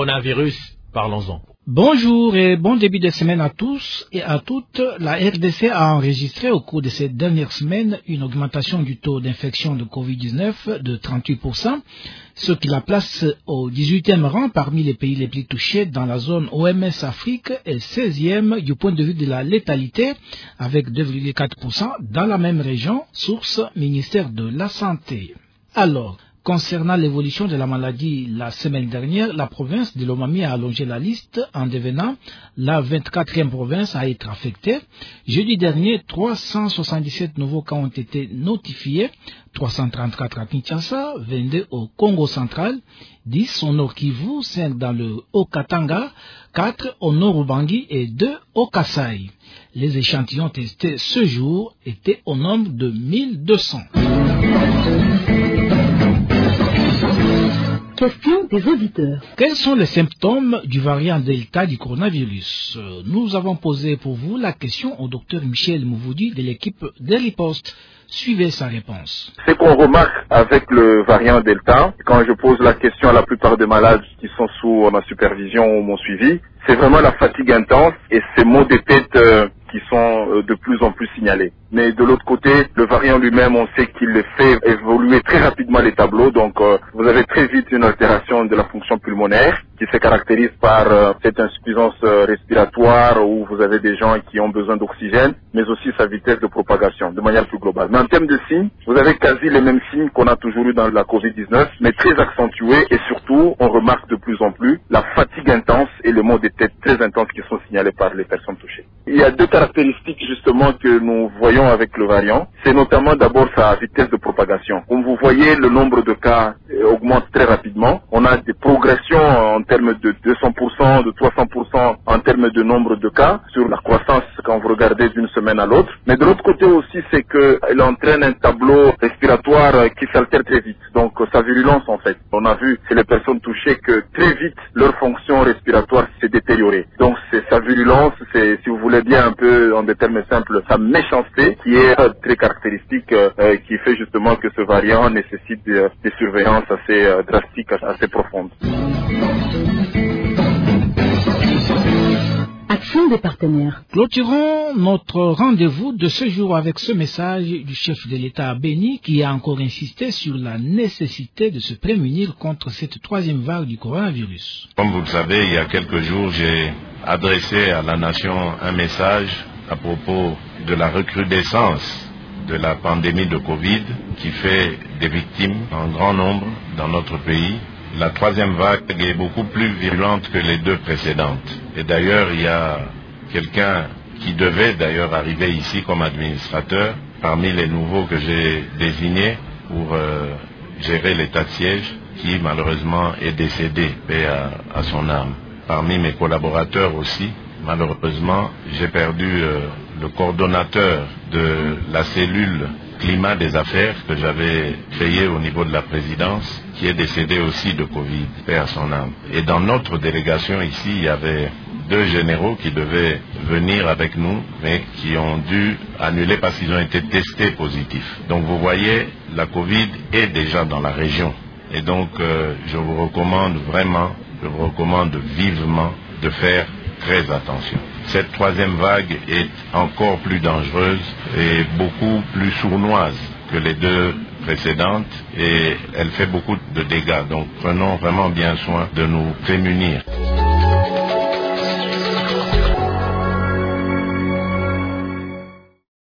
coronavirus. Parlons-en. Bonjour et bon début de semaine à tous et à toutes. La RDC a enregistré au cours de ces dernières semaines une augmentation du taux d'infection de Covid-19 de 38%, ce qui la place au 18e rang parmi les pays les plus touchés dans la zone OMS Afrique et 16e du point de vue de la létalité avec 2,4% dans la même région, source ministère de la Santé. Alors, concernant l'évolution de la maladie, la semaine dernière, la province de Lomami a allongé la liste en devenant la 24e province à être affectée. Jeudi dernier, 377 nouveaux cas ont été notifiés, 334 à Kinshasa, 22 au Congo central, 10 au Nord Kivu, 5 dans le Haut-Katanga, 4 au Nord Ubangi et 2 au Kasaï. Les échantillons testés ce jour étaient au nombre de 1200. Question des auditeurs. Quels sont les symptômes du variant Delta du coronavirus? Nous avons posé pour vous la question au docteur Michel Mouvoudi de l'équipe de Riposte. Suivez sa réponse. Ce qu'on remarque avec le variant Delta, quand je pose la question à la plupart des malades qui sont sous ma supervision ou mon suivi, c'est vraiment la fatigue intense et ces maux de tête qui sont de plus en plus signalés. Mais de l'autre côté, le variant lui-même, on sait qu'il fait évoluer très rapidement les tableaux. Donc, vous avez très vite une altération de la fonction pulmonaire qui se caractérise par cette insuffisance respiratoire où vous avez des gens qui ont besoin d'oxygène, mais aussi sa vitesse de propagation de manière plus globale. Mais en termes de signes, vous avez quasi les mêmes signes qu'on a toujours eu dans la Covid-19, mais très accentués et surtout, on remarque de plus en plus la fatigue intense et le maux de tête très intense qui sont signalés par les personnes touchées. Il y a deux caractéristiques justement que nous voyons avec le variant, c'est notamment d'abord sa vitesse de propagation. Comme vous voyez, le nombre de cas augmente très rapidement. On a des progressions en termes de 200%, de 300% en termes de nombre de cas sur la croissance quand vous regardez d'une semaine à l'autre. Mais de l'autre côté aussi, c'est qu'elle entraîne un tableau respiratoire qui s'altère très vite. Donc sa virulence en fait. On a vu chez les personnes touchées que très vite leur fonction respiratoire s'est détériorée. Donc c'est sa virulence, c'est si vous voulez bien un peu en des termes simples, sa méchanceté qui est très caractéristique, qui fait justement que ce variant nécessite des surveillances assez drastiques, assez profondes. Action des partenaires. Clôturons notre rendez-vous de ce jour avec ce message du chef de l'État à Béni qui a encore insisté sur la nécessité de se prémunir contre cette troisième vague du coronavirus. Comme vous le savez, il y a quelques jours, j'ai adressé à la nation un message à propos de la recrudescence de la pandémie de Covid qui fait des victimes en grand nombre dans notre pays. La troisième vague est beaucoup plus virulente que les deux précédentes. Et d'ailleurs, il y a quelqu'un qui devait d'ailleurs arriver ici comme administrateur, parmi les nouveaux que j'ai désignés pour gérer l'état de siège, qui malheureusement est décédé, paix à son âme. Parmi mes collaborateurs aussi, malheureusement, j'ai perdu le coordonnateur de la cellule climat des affaires que j'avais créé au niveau de la présidence, qui est décédé aussi de Covid, paix à son âme. Et dans notre délégation ici, il y avait deux généraux qui devaient venir avec nous, mais qui ont dû annuler parce qu'ils ont été testés positifs. Donc vous voyez, la Covid est déjà dans la région. Et donc je vous recommande vraiment, je vous recommande vivement de faire très attention. Cette troisième vague est encore plus dangereuse et beaucoup plus sournoise que les deux précédentes et elle fait beaucoup de dégâts. Donc prenons vraiment bien soin de nous prémunir.